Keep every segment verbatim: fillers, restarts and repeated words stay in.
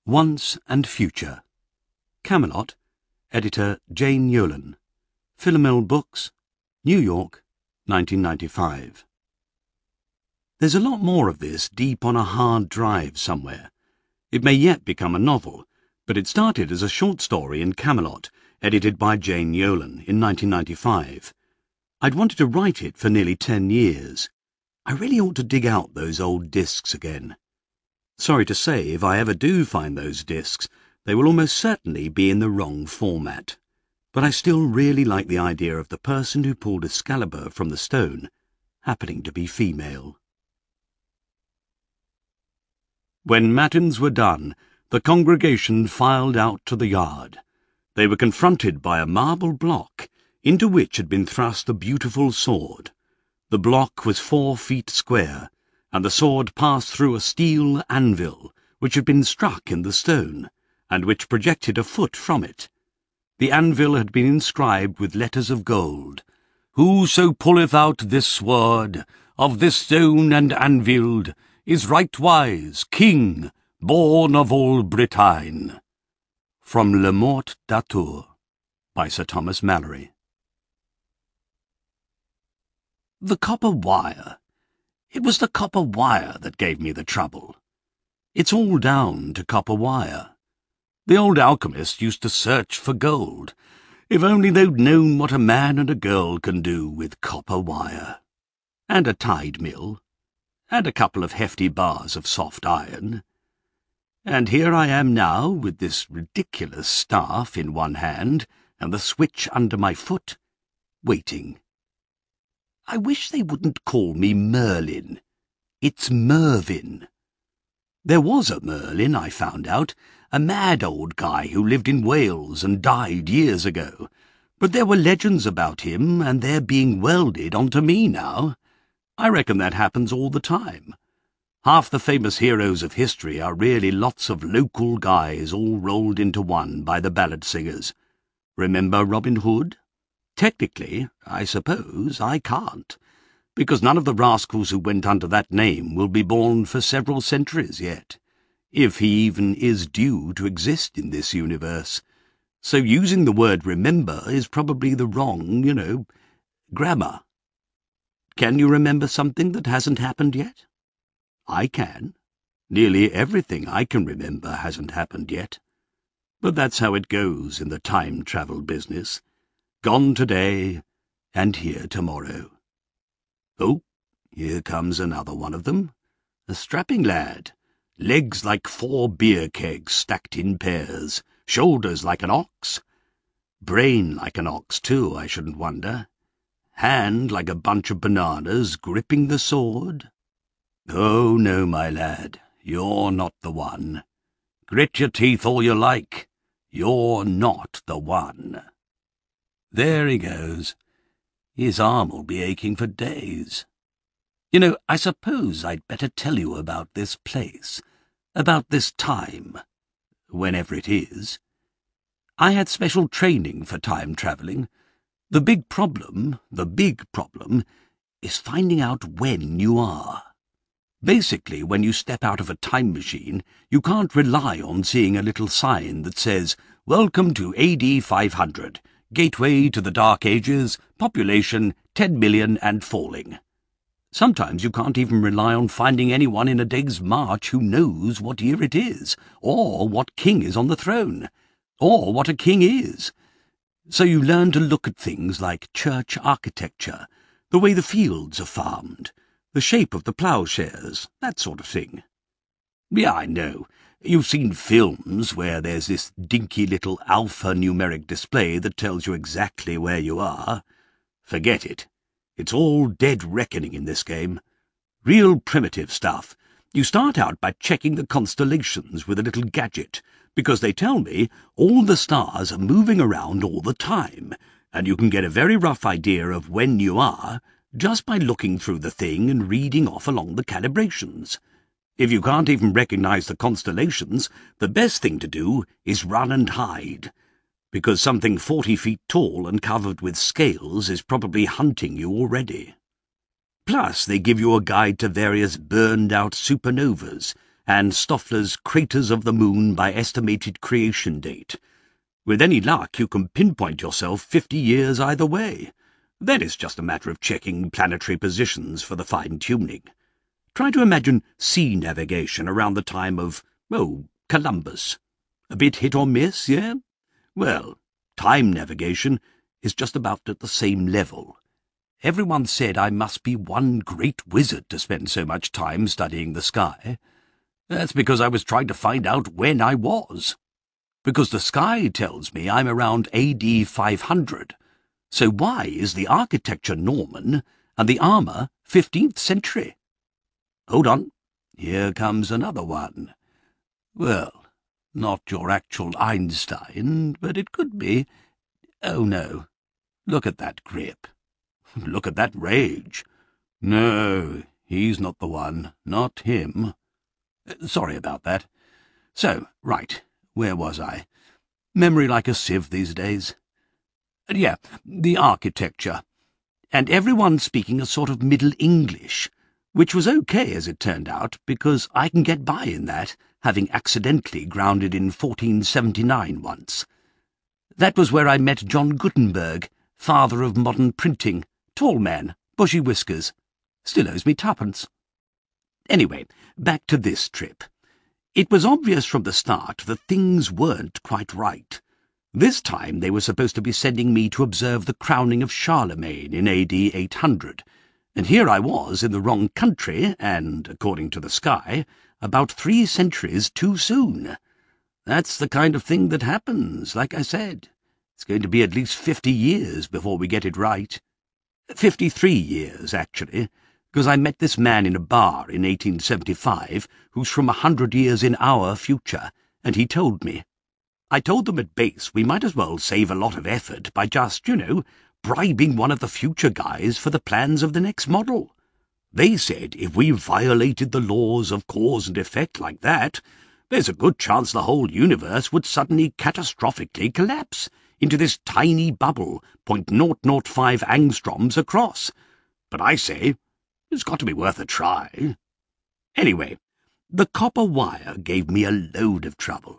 Once and Future. Camelot. Editor Jane Yolen. Philomel Books. New York, nineteen ninety-five. There's a lot more of this deep on a hard drive somewhere. It may yet become a novel, but it started as a short story in Camelot, edited by Jane Yolen in nineteen ninety-five. I'd wanted to write it for nearly ten years. I really ought to dig out those old discs again. Sorry to say, if I ever do find those discs, they will almost certainly be in the wrong format. But I still really like the idea of the person who pulled Excalibur from the stone happening to be female. When matins were done, the congregation filed out to the yard. They were confronted by a marble block, into which had been thrust the beautiful sword. The block was four feet square, and the sword passed through a steel anvil, which had been struck in the stone, and which projected a foot from it. The anvil had been inscribed with letters of gold. "Whoso pulleth out this sword, of this stone and anviled, is rightwise king, born of all Bretagne." From Le Morte d'Arthur, by Sir Thomas Malory. The copper wire. It was the copper wire that gave me the trouble. It's all down to copper wire. The old alchemists used to search for gold. If only they'd known what a man and a girl can do with copper wire. And a tide mill. And a couple of hefty bars of soft iron. And here I am now, with this ridiculous staff in one hand, and the switch under my foot, waiting. I wish they wouldn't call me Merlin. It's Mervyn. There was a Merlin, I found out, a mad old guy who lived in Wales and died years ago. But there were legends about him, and they're being welded onto me now. I reckon that happens all the time. Half the famous heroes of history are really lots of local guys all rolled into one by the ballad singers. Remember Robin Hood? Technically, I suppose, I can't, because none of the rascals who went under that name will be born for several centuries yet, if he even is due to exist in this universe. So using the word remember is probably the wrong, you know, grammar. Can you remember something that hasn't happened yet? I can. Nearly everything I can remember hasn't happened yet. But that's how it goes in the time-travel business. Gone today, and here tomorrow. Oh, here comes another one of them. A strapping lad. Legs like four beer kegs stacked in pairs. Shoulders like an ox. Brain like an ox, too, I shouldn't wonder. Hand like a bunch of bananas, gripping the sword. Oh, no, my lad, you're not the one. Grit your teeth all you like. You're not the one. There he goes. His arm will be aching for days. You know, I suppose I'd better tell you about this place, about this time, whenever it is. I had special training for time travelling. The big problem, the big problem, is finding out when you are. Basically, when you step out of a time machine, you can't rely on seeing a little sign that says, "Welcome to A D five hundred. Gateway to the Dark Ages, population ten million and falling." Sometimes you can't even rely on finding anyone in a day's march who knows what year it is, or what king is on the throne, or what a king is. So you learn to look at things like church architecture, the way the fields are farmed, the shape of the ploughshares, that sort of thing. Yeah, I know. You've seen films where there's this dinky little alphanumeric display that tells you exactly where you are. Forget it. It's all dead reckoning in this game. Real primitive stuff. You start out by checking the constellations with a little gadget, because they tell me all the stars are moving around all the time, and you can get a very rough idea of when you are just by looking through the thing and reading off along the calibrations. If you can't even recognize the constellations, the best thing to do is run and hide, because something forty feet tall and covered with scales is probably hunting you already. Plus, they give you a guide to various burned-out supernovas, and Stoffler's Craters of the Moon by Estimated Creation Date. With any luck, you can pinpoint yourself fifty years either way. Then it's just a matter of checking planetary positions for the fine-tuning. Try to imagine sea navigation around the time of, oh, Columbus. A bit hit or miss, yeah? Well, time navigation is just about at the same level. Everyone said I must be one great wizard to spend so much time studying the sky. That's because I was trying to find out when I was. Because the sky tells me I'm around A D five hundred. So why is the architecture Norman and the armour fifteenth century? Hold on, here comes another one. Well, not your actual Einstein, but it could be. Oh no, look at that grip. Look at that rage. No, he's not the one, not him. Sorry about that. So, right, where was I? Memory like a sieve these days. Yeah, the architecture. And everyone speaking a sort of Middle English, which was okay as it turned out, because I can get by in that, having accidentally grounded in fourteen seventy-nine once. That was where I met John Gutenberg, father of modern printing, tall man, bushy whiskers. Still owes me twopence. Anyway, back to this trip. It was obvious from the start that things weren't quite right. This time they were supposed to be sending me to observe the crowning of Charlemagne in A D eight hundred, and here I was in the wrong country and, according to the sky, about three centuries too soon. That's the kind of thing that happens, like I said. It's going to be at least fifty years before we get it right. Fifty-three years, actually, because I met this man in a bar in eighteen seventy-five who's from a hundred years in our future, and he told me. I told them at base we might as well save a lot of effort by just, you know, bribing one of the future guys for the plans of the next model. They said if we violated the laws of cause and effect like that, there's a good chance the whole universe would suddenly catastrophically collapse into this tiny bubble point zero zero five angstroms across. But I say, it's got to be worth a try. Anyway, the copper wire gave me a load of trouble.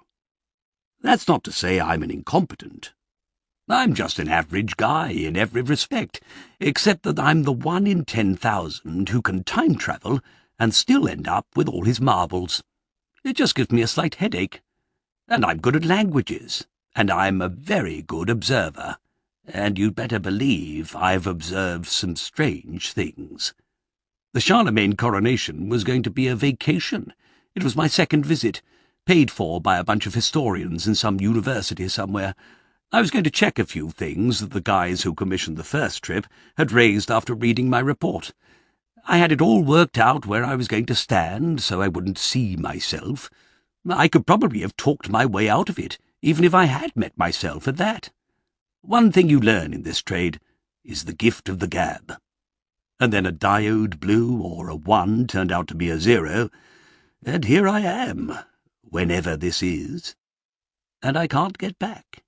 That's not to say I'm an incompetent. I'm just an average guy in every respect, except that I'm the one in ten thousand who can time travel and still end up with all his marbles. It just gives me a slight headache. And I'm good at languages, and I'm a very good observer, and you'd better believe I've observed some strange things. The Charlemagne coronation was going to be a vacation. It was my second visit, paid for by a bunch of historians in some university somewhere. I was going to check a few things that the guys who commissioned the first trip had raised after reading my report. I had it all worked out where I was going to stand, so I wouldn't see myself. I could probably have talked my way out of it, even if I had met myself at that. One thing you learn in this trade is the gift of the gab. And then a diode blew, or a one turned out to be a zero, and here I am, whenever this is, and I can't get back.